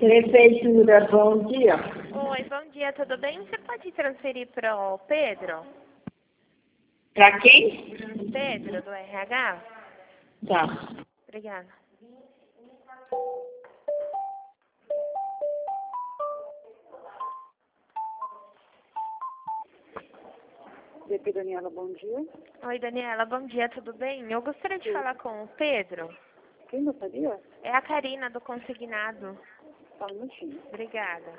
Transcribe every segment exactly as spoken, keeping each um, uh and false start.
Prefeitura, bom dia. Oi, bom dia, tudo bem? Você pode transferir para o Pedro? Para quem? Pedro, do R H? Tá. Obrigada. D P Daniela, bom dia. Oi, Daniela, bom dia, tudo bem? Eu gostaria de falar com o Pedro. Quem gostaria? É a Karina, do Consignado. Só um minutinho. Obrigada.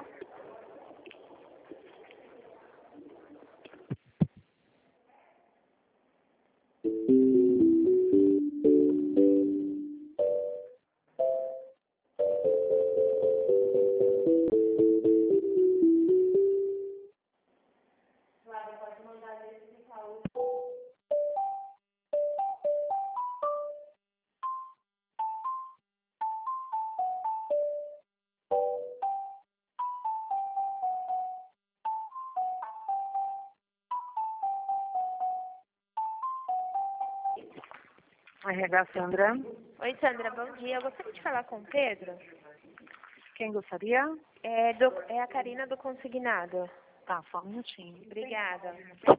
R H Sandra. Oi, Sandra, bom dia. Eu gostaria de falar com o Pedro. Quem gostaria? É, do, é a Karina, do Consignado. Tá, só um minutinho. Obrigada.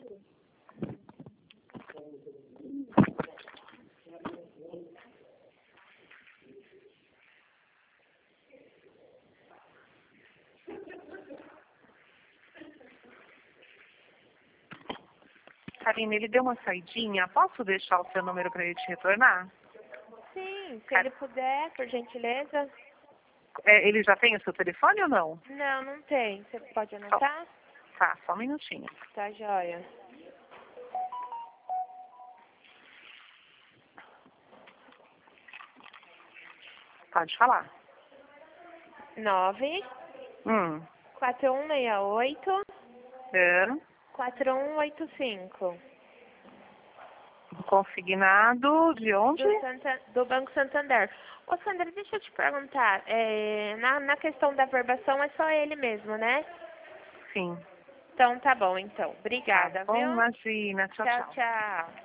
Karina, ele deu uma saidinha. Posso deixar o seu número para ele te retornar? Sim, se Car- ele puder, por gentileza. É, ele já tem o seu telefone ou não? Não, não tem. Você pode anotar? Tá, só um minutinho. Tá, joia. Pode falar. nove Hum. quatro um seis oito É. quatro um oito cinco. Consignado de onde? Do, Santa, do Banco Santander. Ô, Sandra, deixa eu te perguntar. É, na, na questão da verbação é só ele mesmo, né? Sim. Então tá bom, então. Obrigada, Tá bom, viu? imagina. Tchau, Tchau, tchau. tchau.